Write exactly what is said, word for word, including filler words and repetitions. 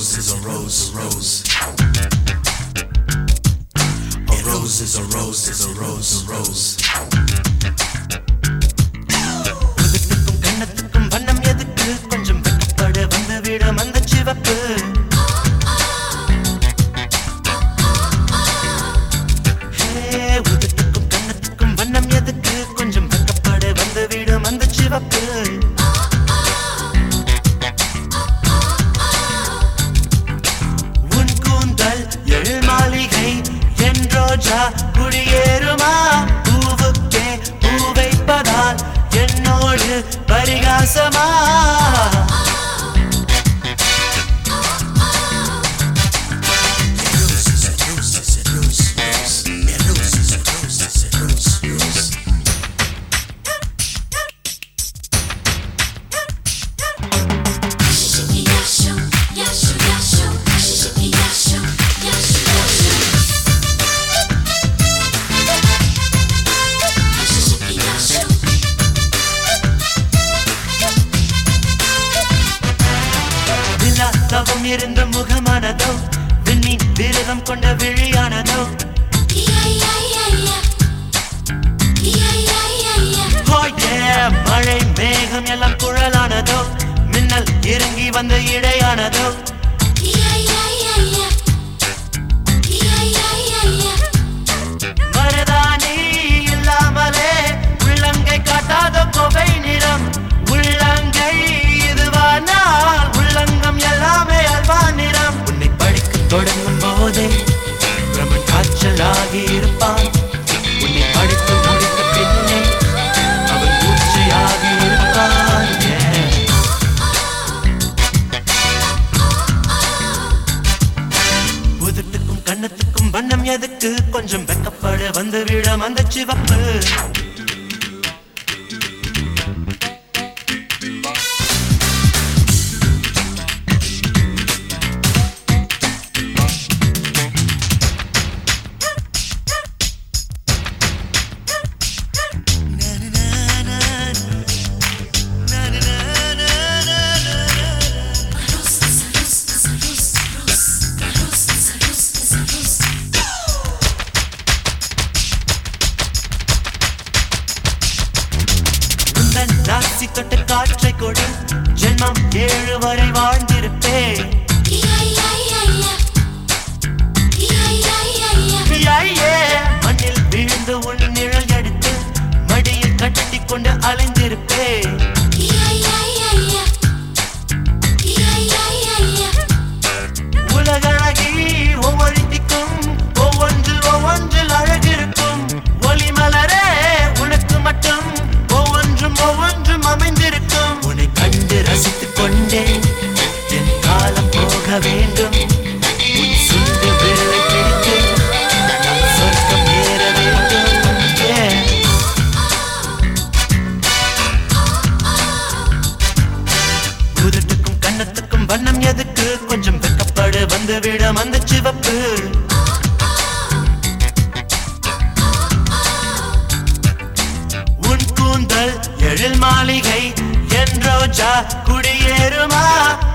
rose is a rose, a rose. A rose is a rose, is a rose, a rose. உதட்டுக்கும் கண்ணத்துக்கும் வண்ணம் எதுக்கு கொஞ்சம் வெக்கப்பட வந்து விடும் அந்த சிவப்பு உதட்டுக்கும் கண்ணத்துக்கும் வண்ணம் எதுக்கு கொஞ்சம் வெக்கப்பட வந்து விடும் அந்த சிவப்பு உன் கூந்தல் எழில் மாளிகை என் ரோஜா குடியேறுமா பூவுக்கே பூ வைப்பதால் என்னோடு பரிகாசமா தவம் இருந்த முகமானதோ விண்ணின் விரதம் கொண்ட விழியானதோ மழை மேகம் எல்லாம் குழலானதோ மின்னல் இறங்கி வந்த இடையானதோ மருதாணி இல்லாமலே உள்ளங்கை காட்டாத கோவை நிறம் உள்ளங்கை இதுவானால் உள்ளங்கம் எல்லாமே அல்வா நிறம் உன்னை படிக்க தொடங்கும் போதே பிரமன் காய்ச்சலாகி இருப்பான் உன்னை படித்து முடித்த பின்னே அவன் மூச்சையாகி இருப்பான் உதட்டுக்கும் கண்ணத்துக்கும் வண்ணம் எதுக்கு கொஞ்சம் வெக்கப்பட வந்து விடும் அந்த சிவப்பு நாசி தொட்ட காற்றை கொடு ஜென்மம் ஏழு வரை வாழ்ந்திருப்பே மண்ணில் விழுந்து உன் நிழல் எடுத்து மடியில் கட்டி கொண்டு அலைந்திருப்பே உலகழகி ஒவ்வொரு திக்கும் ஒவ்வொன்றில் ஒவ்வொன்றில் அழகிருக்கும் ஒளி மலரே உனக்கு மட்டும் ஒவ்வொன்றும் அமைந்திருக்கும் உன்னை கண்டு ரசித்துக் கொண்டே என் காலம் போக வேண்டும் உன் சுண்டு விரலை பிடித்து நான் சொர்க்கம் ஏற வேண்டும் உதட்டுக்கும் கண்ணத்துக்கும் வண்ணம் எதுக்கு கொஞ்சம் வெக்கப்பட வந்து விடும் அந்த சிவப்பு எழில் மாளிகை என் ரோஜா குடியேறுமா